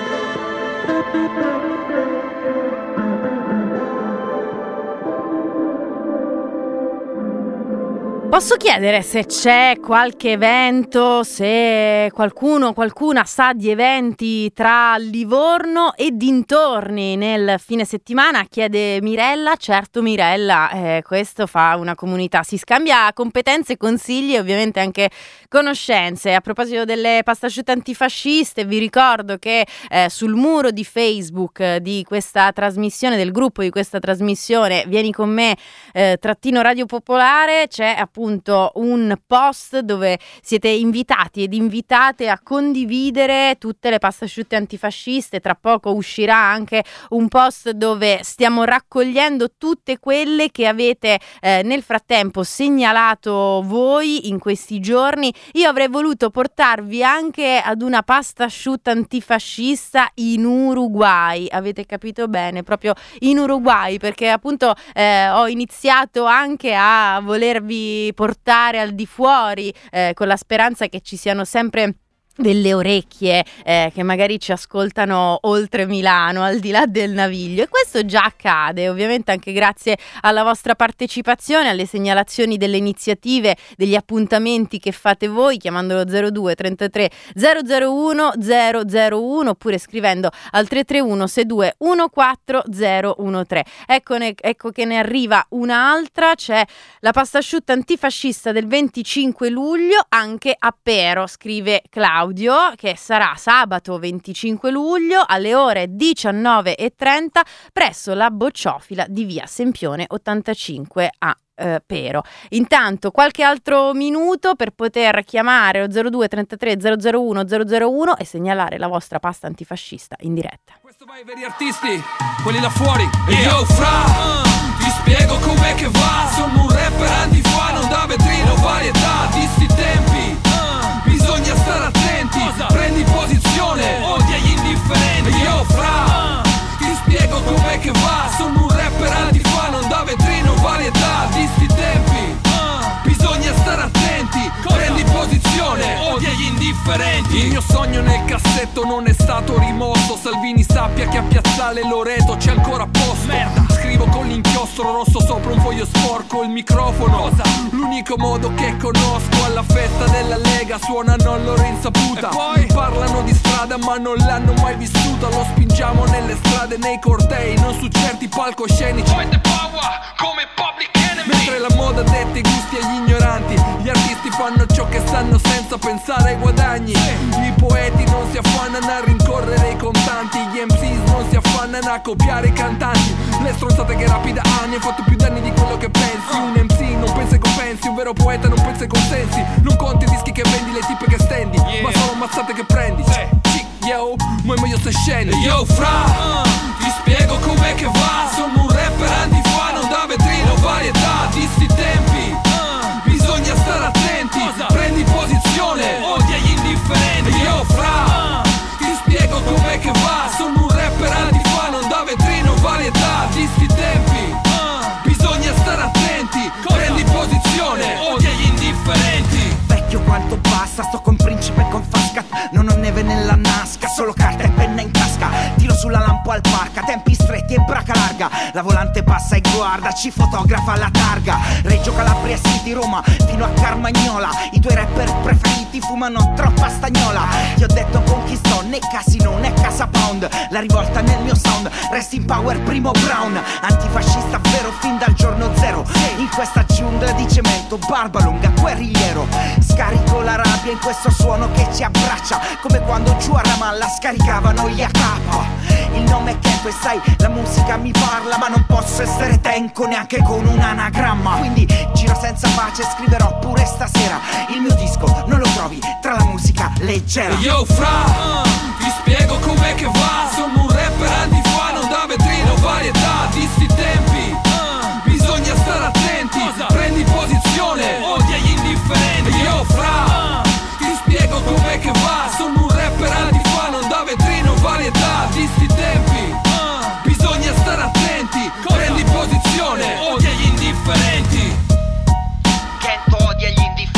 Posso chiedere se c'è qualche evento, se qualcuno, qualcuna sa di eventi tra Livorno e dintorni nel fine settimana? Chiede Mirella. Certo Mirella, eh, questo fa una comunità, si scambia competenze, consigli e ovviamente anche conoscenze. A proposito delle pastasciutte antifasciste, vi ricordo che eh, sul muro di Facebook di questa trasmissione, del gruppo di questa trasmissione Vieni con me, eh, trattino Radio Popolare, c'è appunto un post dove siete invitati ed invitate a condividere tutte le pastasciutte antifasciste. Tra poco uscirà anche un post dove stiamo raccogliendo tutte quelle che avete eh, nel frattempo segnalato voi in questi giorni. Io avrei voluto portarvi anche ad una pastasciutta antifascista in Uruguay, avete capito bene, proprio in Uruguay, perché appunto eh, ho iniziato anche a volervi portare al di fuori eh, con la speranza che ci siano sempre delle orecchie eh, che magari ci ascoltano oltre Milano, al di là del Naviglio, e questo già accade ovviamente anche grazie alla vostra partecipazione, alle segnalazioni delle iniziative, degli appuntamenti che fate voi chiamandolo zero due trentatré zero zero uno zero zero uno oppure scrivendo al tre tre uno sei due uno quattro zero uno tre. Ecco, ne, ecco che ne arriva un'altra, c'è la pastasciutta antifascista del venticinque luglio anche a Pero, scrive Claudio, che sarà sabato venticinque luglio alle ore diciannove e trenta presso la Bocciofila di via Sempione ottantacinque a eh, Pero. Intanto qualche altro minuto per poter chiamare lo zero due trentatré zero zero uno zero zero uno e segnalare la vostra pasta antifascista in diretta. Questo vai ai veri artisti, quelli là fuori. E io fra, uh, ti spiego com'è che va. Sono un rapper anni fa, non da vetrino, varietà di sti tempi. Bisogna stare attenti, prendi posizione, odia gli indifferenti. Io fra, ti spiego com'è che va. Sono un rapper anni fa, non da vetrino, varietà di sti tempi. Bisogna stare attenti, prendi posizione, odia gli indifferenti. Il mio sogno nel cassetto non è stato rimosso. Salvini sappia che a Piazzale Loreto c'è ancora posto. Merda. Scrivo con l'inchiostro rosso sopra un foglio sporco il microfono. Cosa? L'unico modo che conosco, alla festa della Lega suonano a loro insaputa. E poi parlano di strada ma non l'hanno mai vissuta. Lo spingiamo nelle strade, nei cortei, non su certi palcoscenici. Poi the power come Public Enemy. Mentre la moda detta i gusti agli ignoranti, gli artisti fanno ciò che sanno senza pensare ai guadagni. I poeti non si affannano a rincorrere i contanti, gli M Cs non si affannano a copiare i cantanti. Le stronzate che rapida anni hanno fatto più danni di quello che pensi. Un M C non pensa ai compensi, un vero poeta non pensa ai consensi. Non conti i dischi che vendi, le tipe che stendi, yeah, ma sono mazzate che prendi. Hey. Yo, mo meglio se scendi. Yo fra, uh, ti spiego com'è che va. Sono un rapper anni fa, non da vetrino, varietà di sti tempi. uh, Bisogna stare attenti, cosa? Prendi posizione, odia gli indifferenti. Yo fra, uh, ti spiego com'è che va. Sono un rapper anni fa, non da vetrino, varietà di sti tempi. uh, Bisogna stare attenti, cosa? Prendi posizione, odia gli indifferenti. Vecchio quanto basta, sto con Principe e con Fascat. Non ho neve nella nasca, solo carta e penna in tasca. Tiro sulla lampo al parca, tempi stretti e braca larga. La volante passa e guarda, ci fotografa la targa. Reggio Calabria, City, Roma, fino a Carmagnola. I tuoi rapper preferiti fumano troppa stagnola. Ti ho detto con chi sto, né casino né casa pound. La rivolta nel mio sound, rest in power Primo Brown. Antifascista vero fin dal giorno zero. In questa giungla di cemento, barba lunga, guerrigliero. Scarico la rabbia in questo suono che ci abbraccia, come quando giù a Ramallah scaricavano gli A K. Il nome è Kenko e sai, la musica mi parla, ma non posso essere tenco neanche con un anagramma. Quindi giro senza pace, scriverò pure stasera. Il mio disco non lo trovi tra la musica leggera. Yo fra, uh, ti spiego com'è che va. Sono un rapper anni fa, non da vetrino, varietà di sti tempi. uh, Bisogna stare attenti, cosa? Prendi posizione, odia gli indifferenti. Yo fra, uh, ti spiego com'è che va. Sono un rapper anni fa, non da vetrino, varietà di sti tempi. uh, Bisogna stare attenti, cosa? Prendi posizione, odia gli indifferenti. Kento odia gli indifferenti.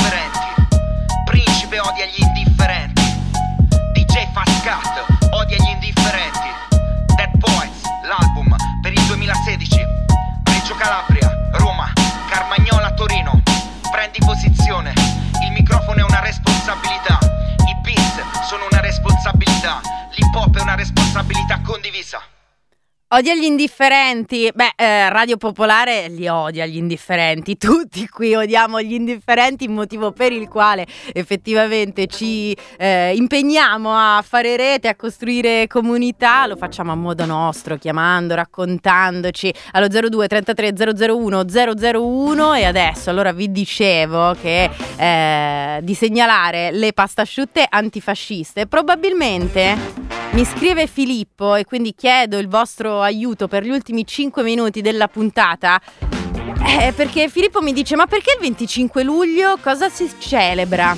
Odia gli indifferenti. Beh, eh, Radio Popolare li odia gli indifferenti. Tutti qui odiamo gli indifferenti, motivo per il quale effettivamente ci eh, impegniamo a fare rete, a costruire comunità. Lo facciamo a modo nostro, chiamando, raccontandoci allo zero due trentatré zero zero uno zero zero uno. E adesso allora vi dicevo che eh, di segnalare le pastasciutte antifasciste. Probabilmente mi scrive Filippo e quindi chiedo il vostro aiuto per gli ultimi cinque minuti della puntata, eh, perché Filippo mi dice: ma perché il venticinque luglio cosa si celebra?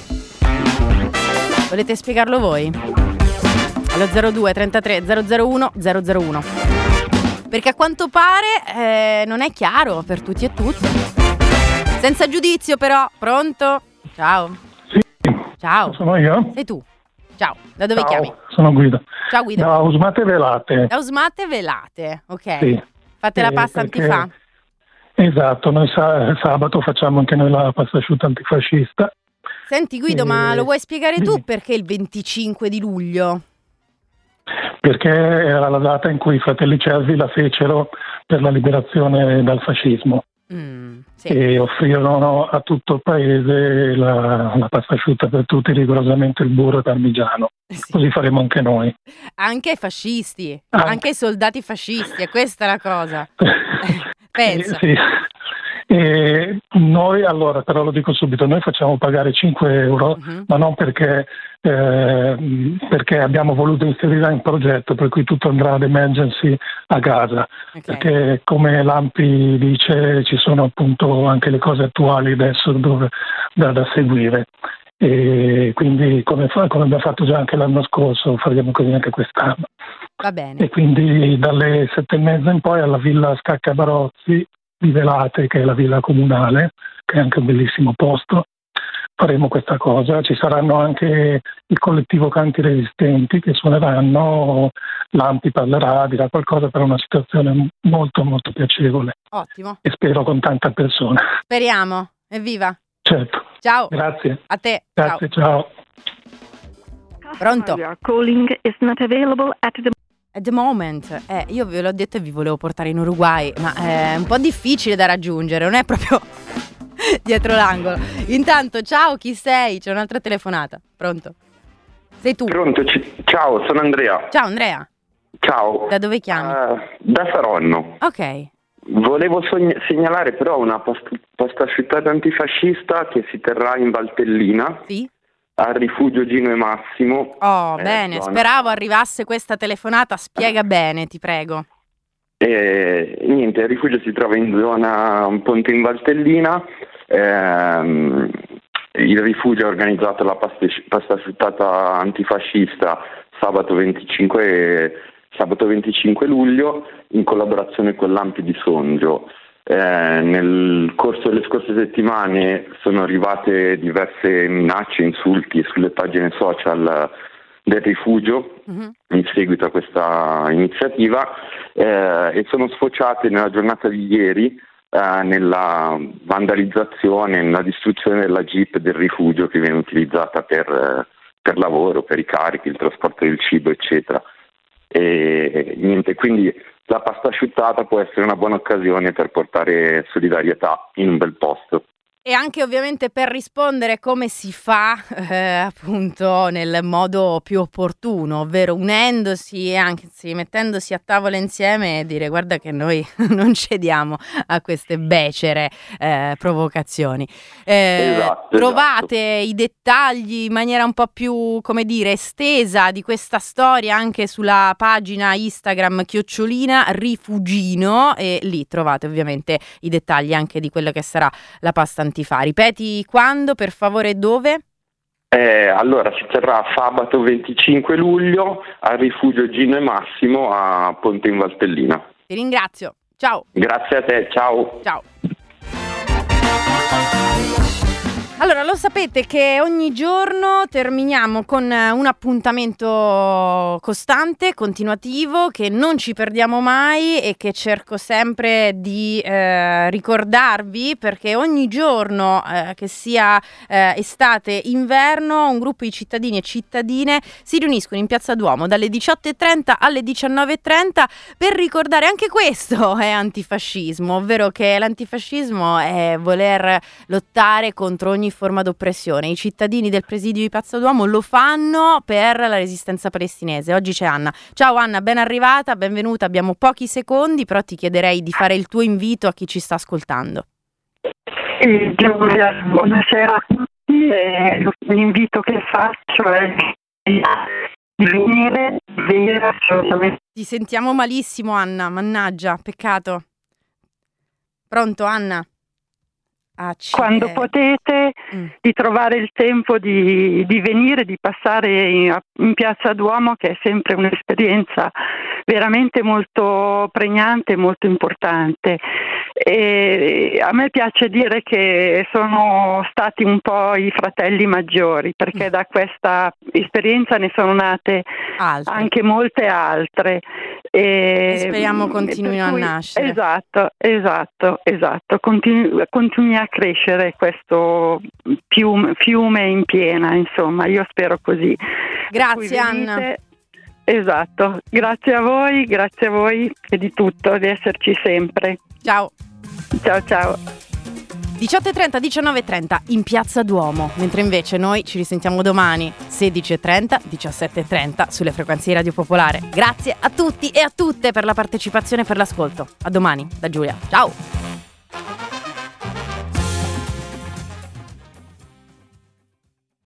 Volete spiegarlo voi? Allo zero due trentatré zero zero uno zero zero uno, perché a quanto pare eh, non è chiaro per tutti e tutte. Senza giudizio però. Pronto? Ciao. Sì. Ciao. Sono io? Sei tu. Ciao, da dove Ciao, chiami? Sono Guido. Ciao Guido. Da Usmate Velate. Da Usmate Velate, ok. Sì. Fate la Eh, pasta perché- antifà? Esatto, noi sa- sabato facciamo anche noi la pasta asciutta antifascista. Senti Guido, ma Eh, lo vuoi spiegare tu dimmi. perché il venticinque di luglio? Perché era la data in cui i fratelli Cervi la fecero per la liberazione dal fascismo. Mm, sì. E offrirono a tutto il paese la, la pasta asciutta per tutti, rigorosamente il burro parmigiano. Sì. Così faremo anche noi. Anche ai fascisti, Ah. anche ai soldati fascisti, e questa è la cosa. Pensa. Eh, sì. E noi, allora, però lo dico subito, noi facciamo pagare cinque euro, Mhm. ma non perché, eh, perché abbiamo voluto inserire un progetto per cui tutto andrà ad emergency a Gaza, Ok. perché come Lampi dice ci sono appunto anche le cose attuali adesso dove, da, da seguire. E quindi come, fa, come abbiamo fatto già anche l'anno scorso faremo così anche quest'anno. Va bene. E quindi dalle sette e mezza in poi alla Villa Scacca Barozzi di Velate, che è la villa comunale, che è anche un bellissimo posto, faremo questa cosa. Ci saranno anche il collettivo Canti Resistenti che suoneranno, Lampi parlerà, dirà qualcosa per una situazione molto molto piacevole Ottimo. e spero con tante persone. Speriamo. Evviva. Certo. Ciao. Grazie. A te. Grazie, Ciao. ciao. Pronto? You are calling is not available at the At the moment, eh, io ve l'ho detto e vi volevo portare in Uruguay, ma è un po' difficile da raggiungere, non è proprio dietro l'angolo. Intanto, ciao, chi sei? C'è un'altra telefonata. Pronto? Sei tu? Pronto, ci- ciao, sono Andrea. Ciao Andrea, Ciao. da dove chiami? Eh, da Saronno. Ok. Volevo sogn- segnalare però una past- pasta asciuttata antifascista che si terrà in Valtellina. Sì. Al rifugio Gino e Massimo. Oh, Eh, bene, zona. speravo arrivasse questa telefonata, spiega bene, ti prego. E niente, il rifugio si trova in zona Ponte in Valtellina. Ehm, il rifugio ha organizzato la pasta, pasta asciuttata antifascista sabato venticinque, sabato venticinque luglio in collaborazione con l'Ampi di Sondrio. Eh, nel corso delle scorse settimane sono arrivate diverse minacce e insulti sulle pagine social del rifugio Mhm. in seguito a questa iniziativa eh, e sono sfociate nella giornata di ieri eh, nella vandalizzazione, nella distruzione della jeep del rifugio che viene utilizzata per, eh, per lavoro, per i carichi, il trasporto del cibo, eccetera. E niente, quindi la pasta asciuttata può essere una buona occasione per portare solidarietà in un bel posto. E anche ovviamente per rispondere come si fa eh, appunto nel modo più opportuno, ovvero unendosi e anzi mettendosi a tavola insieme e dire guarda che noi non cediamo a queste becere eh, provocazioni. Eh, Esatto, trovate i dettagli in maniera un po' più, come dire, estesa di questa storia anche sulla pagina Instagram chiocciolina rifugino e lì trovate ovviamente i dettagli anche di quello che sarà la pasta antifà. Ripeti quando, per favore, dove? Eh, allora si terrà sabato venticinque luglio al rifugio Gino e Massimo a Ponte in Valtellina. Ti ringrazio. Ciao. Grazie a te, ciao. Ciao. Allora, Allora, lo sapete che ogni giorno terminiamo con un appuntamento costante, continuativo, che non ci perdiamo mai e che cerco sempre di eh, ricordarvi, perché ogni giorno, eh, che sia eh, estate, inverno, un gruppo di cittadini e cittadine si riuniscono in Piazza Duomo dalle diciotto e trenta alle diciannove e trenta per ricordare anche questo è antifascismo, ovvero che l'antifascismo è voler lottare contro ogni forma d'oppressione. I cittadini del presidio di Piazza Duomo lo fanno per la resistenza palestinese. Oggi c'è Anna. Ciao Anna, ben arrivata, benvenuta. Abbiamo pochi secondi, però ti chiederei di fare il tuo invito a chi ci sta ascoltando. Eh, buonasera a tutti. Eh, l'invito che faccio è di venire, venire assolutamente. Ti sentiamo malissimo, Anna, mannaggia, peccato. Pronto, Anna? Quando potete, mm. di trovare il tempo di, di venire, di passare in, in Piazza Duomo, che è sempre un'esperienza veramente molto pregnante, molto importante. E a me piace dire che sono stati un po' i fratelli maggiori, perché da questa esperienza ne sono nate altre. Anche molte altre. E, e speriamo continuino a nascere. Esatto, esatto, esatto. Continu- continui a crescere questo fiume, fiume in piena, insomma, io spero così. Grazie Anna. Venite, esatto, grazie a voi, grazie a voi e di tutto, di esserci sempre. Ciao. Ciao ciao. diciotto e trenta, diciannove e trenta in Piazza Duomo, mentre invece noi ci risentiamo domani sedici e trenta, diciassette e trenta sulle frequenze di Radio Popolare. Grazie a tutti e a tutte per la partecipazione e per l'ascolto. A domani da Giulia. Ciao.